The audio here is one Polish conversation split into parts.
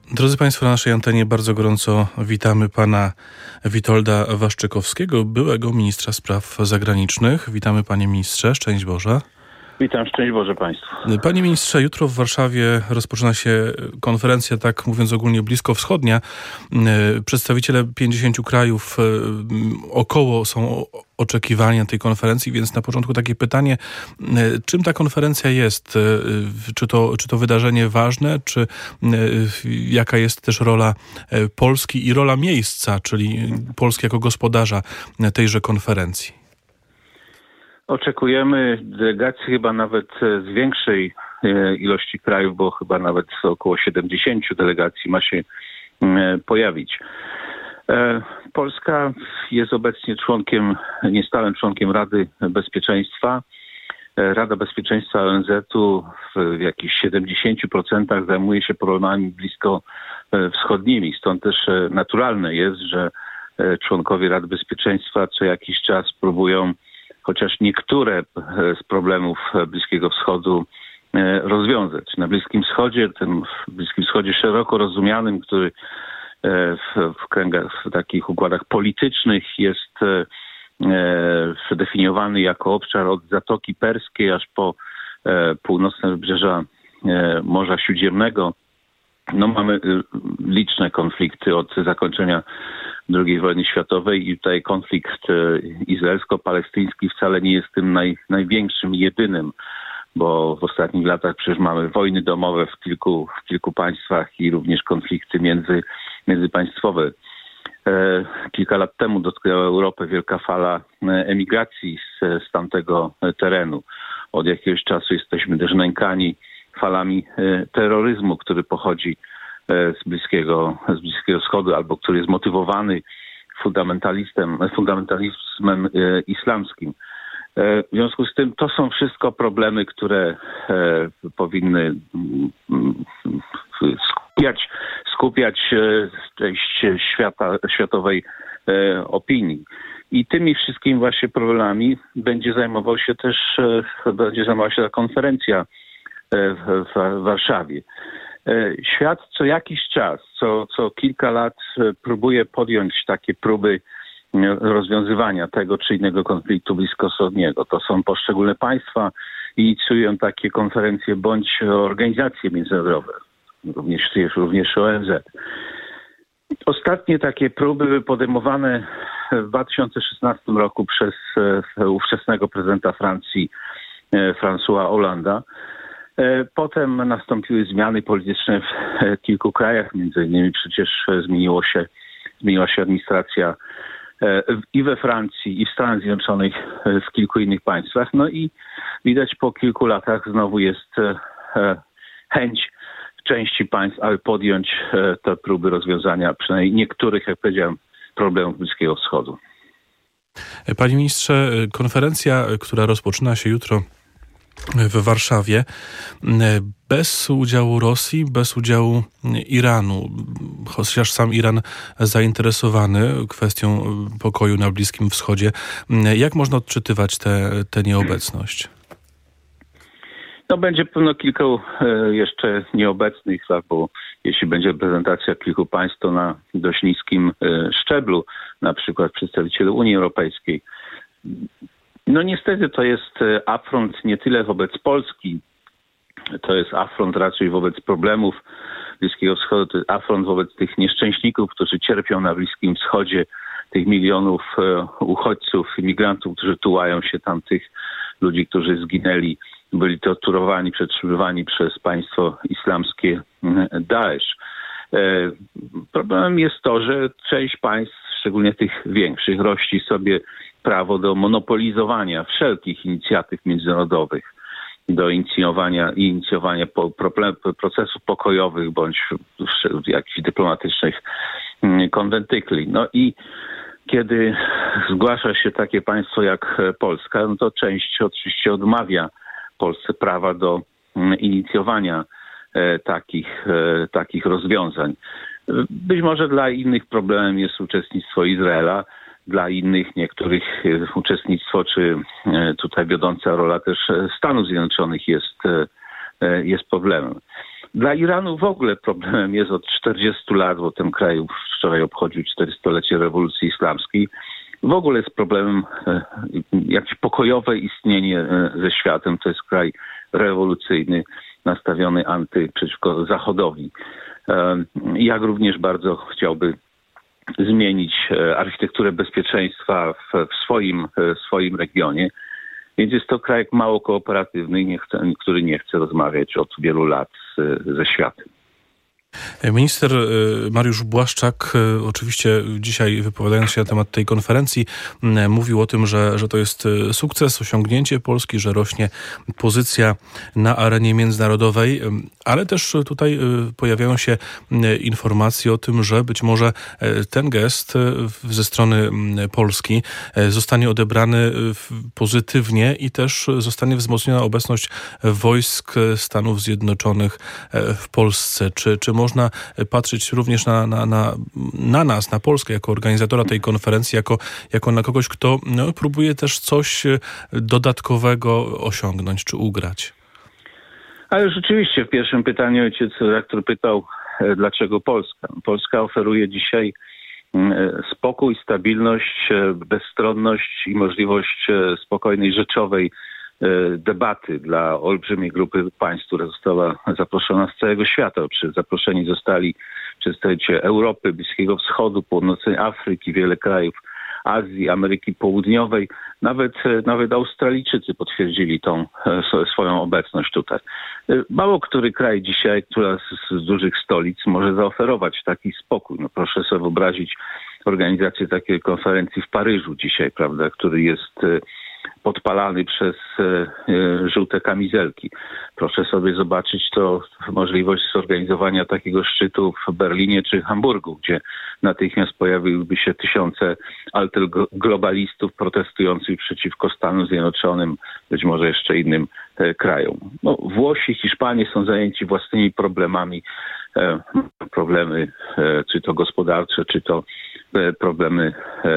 Drodzy Państwo, na naszej antenie bardzo gorąco witamy pana Witolda Waszczykowskiego, byłego ministra spraw zagranicznych. Witamy, panie ministrze, szczęść Boże. Witam, szczęść Boże Państwu. Panie ministrze, jutro w Warszawie rozpoczyna się konferencja, tak mówiąc ogólnie, bliskowschodnia. Przedstawiciele 50 krajów około są oczekiwania tej konferencji, więc na początku takie pytanie, czym ta konferencja jest? Czy to wydarzenie ważne, czy jaka jest też rola Polski i rola miejsca, czyli Polski jako gospodarza tejże konferencji? Oczekujemy delegacji chyba nawet z większej ilości krajów, bo chyba nawet około 70 delegacji ma się pojawić. Polska jest obecnie niestałym członkiem Rady Bezpieczeństwa. Rada Bezpieczeństwa ONZ-u w jakichś 70% zajmuje się problemami bliskowschodnimi. Stąd też naturalne jest, że członkowie Rady Bezpieczeństwa co jakiś czas próbują chociaż niektóre z problemów Bliskiego Wschodu rozwiązać. Na Bliskim Wschodzie, tym Bliskim Wschodzie szeroko rozumianym, który w takich układach politycznych jest przedefiniowany jako obszar od Zatoki Perskiej aż po północne wybrzeża Morza Śródziemnego. No, mamy liczne konflikty od zakończenia II wojny światowej i tutaj konflikt izraelsko-palestyński wcale nie jest tym największym i jedynym, bo w ostatnich latach przecież mamy wojny domowe w kilku państwach i również konflikty międzypaństwowe. Kilka lat temu dotknęła Europę wielka fala emigracji z tamtego terenu. Od jakiegoś czasu jesteśmy też nękani falami terroryzmu, który pochodzi z Bliskiego Wschodu albo który jest motywowany fundamentalizmem islamskim. W związku z tym to są wszystko problemy, które powinny skupiać część światowej opinii. I tymi wszystkimi właśnie problemami będzie zajmowała się ta konferencja w Warszawie. Świat co jakiś czas, co kilka lat próbuje podjąć takie próby rozwiązywania tego czy innego konfliktu bliskowschodniego. To są poszczególne państwa, inicjują takie konferencje bądź organizacje międzynarodowe, również ONZ. Ostatnie takie próby były podejmowane w 2016 roku przez ówczesnego prezydenta Francji, François Hollanda. Potem nastąpiły zmiany polityczne w kilku krajach, między innymi przecież zmieniła się administracja i we Francji, i w Stanach Zjednoczonych, w kilku innych państwach. No i widać po kilku latach znowu jest chęć części państw, aby podjąć te próby rozwiązania przynajmniej niektórych, jak powiedziałem, problemów Bliskiego Wschodu. Panie ministrze, konferencja, która rozpoczyna się jutro w Warszawie, bez udziału Rosji, bez udziału Iranu, chociaż sam Iran zainteresowany kwestią pokoju na Bliskim Wschodzie. Jak można odczytywać tę nieobecność? No, będzie pewno kilku jeszcze nieobecnych, bo jeśli będzie prezentacja kilku państw, to na dość niskim szczeblu, na przykład przedstawicieli Unii Europejskiej. No niestety to jest afront nie tyle wobec Polski, to jest afront raczej wobec problemów Bliskiego Wschodu, to jest afront wobec tych nieszczęśników, którzy cierpią na Bliskim Wschodzie, tych milionów uchodźców, imigrantów, którzy tułają się tam, tych ludzi, którzy zginęli, byli torturowani, przetrzymywani przez państwo islamskie Daesh. Problemem jest to, że część państw, szczególnie tych większych, rości sobie prawo do monopolizowania wszelkich inicjatyw międzynarodowych, do inicjowania procesów pokojowych bądź jakichś dyplomatycznych konwentykli. No i kiedy zgłasza się takie państwo jak Polska, no to część oczywiście odmawia Polsce prawa do inicjowania takich rozwiązań. Być może dla innych problemem jest uczestnictwo Izraela, dla innych niektórych uczestnictwo, czy tutaj wiodąca rola też Stanów Zjednoczonych jest problemem. Dla Iranu w ogóle problemem jest od 40 lat, bo ten kraj wczoraj obchodził 400-lecie rewolucji islamskiej. W ogóle jest problemem jakieś pokojowe istnienie ze światem. To jest kraj rewolucyjny, nastawiony przeciwko Zachodowi. Jak również bardzo chciałby zmienić architekturę bezpieczeństwa w swoim regionie. Więc jest to kraj mało kooperatywny, który nie chce rozmawiać od wielu lat ze światem. Minister Mariusz Błaszczak oczywiście dzisiaj, wypowiadając się na temat tej konferencji, mówił o tym, że to jest sukces, osiągnięcie Polski, że rośnie pozycja na arenie międzynarodowej, ale też tutaj pojawiają się informacje o tym, że być może ten gest ze strony Polski zostanie odebrany pozytywnie i też zostanie wzmocniona obecność wojsk Stanów Zjednoczonych w Polsce. Czy można patrzeć również na nas, na Polskę, jako organizatora tej konferencji, jako na kogoś, kto próbuje też coś dodatkowego osiągnąć czy ugrać? Ale rzeczywiście w pierwszym pytaniu ojciec redaktor pytał, dlaczego Polska. Polska oferuje dzisiaj spokój, stabilność, bezstronność i możliwość spokojnej, rzeczowej debaty dla olbrzymiej grupy państw, która została zaproszona z całego świata. Zaproszeni zostali przedstawiciele Europy, Bliskiego Wschodu, Północnej Afryki, wiele krajów Azji, Ameryki Południowej. Nawet Australijczycy potwierdzili tą swoją obecność tutaj. Mało który kraj dzisiaj, która z dużych stolic może zaoferować taki spokój. No proszę sobie wyobrazić organizację takiej konferencji w Paryżu dzisiaj, prawda, który jest podpalany przez żółte kamizelki. Proszę sobie zobaczyć to możliwość zorganizowania takiego szczytu w Berlinie czy Hamburgu, gdzie natychmiast pojawiłyby się tysiące globalistów protestujących przeciwko Stanom Zjednoczonym, być może jeszcze innym krajom. No, Włosi, Hiszpanie są zajęci własnymi problemami, problemy czy to gospodarcze, czy to problemy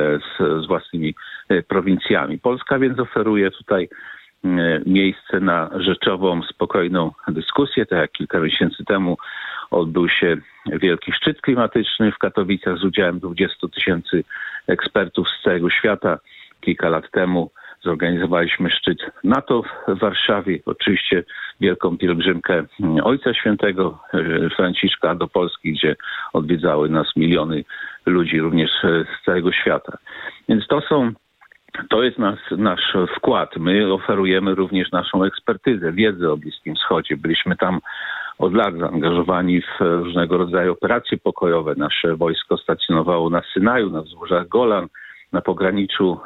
z własnymi prowincjami. Polska więc oferuje tutaj miejsce na rzeczową, spokojną dyskusję. Tak jak kilka miesięcy temu odbył się wielki szczyt klimatyczny w Katowicach z udziałem 20 000 ekspertów z całego świata. Kilka lat temu zorganizowaliśmy szczyt NATO w Warszawie. Oczywiście wielką pielgrzymkę Ojca Świętego Franciszka do Polski, gdzie odwiedzały nas miliony ludzi również z całego świata. Więc to jest nasz wkład. My oferujemy również naszą ekspertyzę, wiedzę o Bliskim Wschodzie. Byliśmy tam od lat zaangażowani w różnego rodzaju operacje pokojowe. Nasze wojsko stacjonowało na Synaju, na wzgórzach Golan, na pograniczu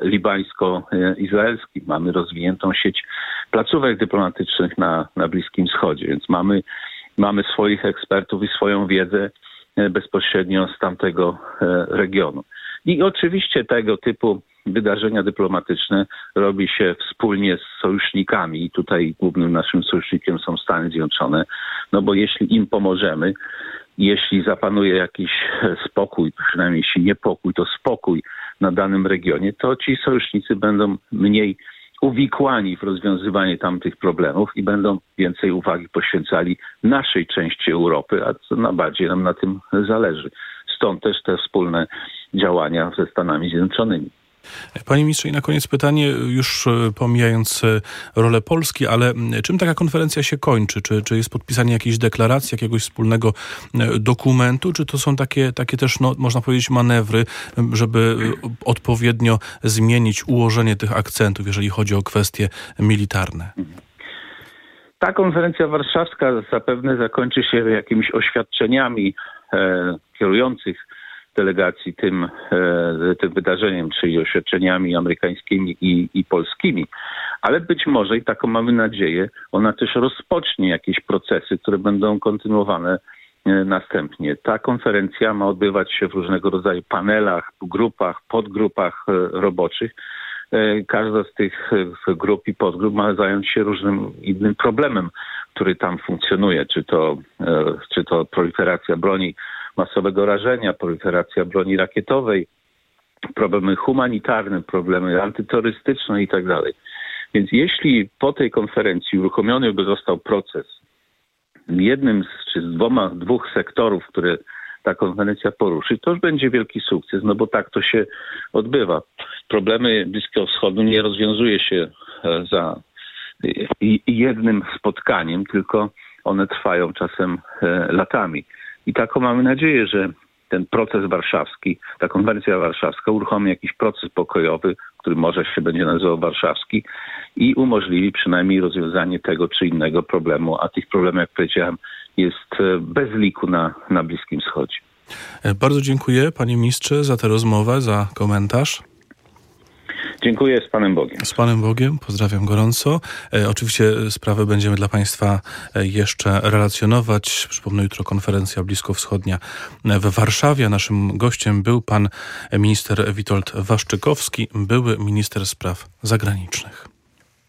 libańsko-izraelskim. Mamy rozwiniętą sieć placówek dyplomatycznych na Bliskim Wschodzie, więc mamy swoich ekspertów i swoją wiedzę bezpośrednio z tamtego regionu. I oczywiście tego typu wydarzenia dyplomatyczne robi się wspólnie z sojusznikami i tutaj głównym naszym sojusznikiem są Stany Zjednoczone, no bo jeśli im pomożemy, jeśli zapanuje jakiś spokój, przynajmniej jeśli nie pokój, to spokój na danym regionie, to ci sojusznicy będą mniej uwikłani w rozwiązywanie tamtych problemów i będą więcej uwagi poświęcali naszej części Europy, a co najbardziej nam na tym zależy. Stąd też te wspólne działania ze Stanami Zjednoczonymi. Panie ministrze, i na koniec pytanie, już pomijając rolę Polski, ale czym taka konferencja się kończy? Czy jest podpisanie jakiejś deklaracji, jakiegoś wspólnego dokumentu, czy to są takie też, można powiedzieć, manewry, żeby odpowiednio zmienić ułożenie tych akcentów, jeżeli chodzi o kwestie militarne? Ta konferencja warszawska zapewne zakończy się jakimiś oświadczeniami kierujących delegacji tym wydarzeniem, czyli oświadczeniami amerykańskimi i polskimi. Ale być może, i taką mamy nadzieję, ona też rozpocznie jakieś procesy, które będą kontynuowane następnie. Ta konferencja ma odbywać się w różnego rodzaju panelach, grupach, podgrupach roboczych. Każda z tych grup i podgrup ma zająć się różnym innym problemem, który tam funkcjonuje, czy to proliferacja broni masowego rażenia, proliferacja broni rakietowej, problemy humanitarne, problemy antyterrorystyczne i tak dalej. Więc jeśli po tej konferencji uruchomiony by został proces jednym czy z dwóch sektorów, które ta konferencja poruszy, to już będzie wielki sukces, no bo tak to się odbywa. Problemy Bliskiego Wschodu nie rozwiązuje się za jednym spotkaniem, tylko one trwają czasem latami. I taką mamy nadzieję, że ten proces warszawski, ta konferencja warszawska uruchomi jakiś proces pokojowy, który może się będzie nazywał warszawski i umożliwi przynajmniej rozwiązanie tego czy innego problemu, a tych problemów, jak powiedziałem, jest bez liku na Bliskim Wschodzie. Bardzo dziękuję, panie ministrze, za tę rozmowę, za komentarz. Dziękuję, z Panem Bogiem. Z Panem Bogiem, pozdrawiam gorąco. Oczywiście sprawę będziemy dla Państwa jeszcze relacjonować. Przypomnę, jutro konferencja bliskowschodnia w Warszawie. Naszym gościem był pan minister Witold Waszczykowski, były minister spraw zagranicznych.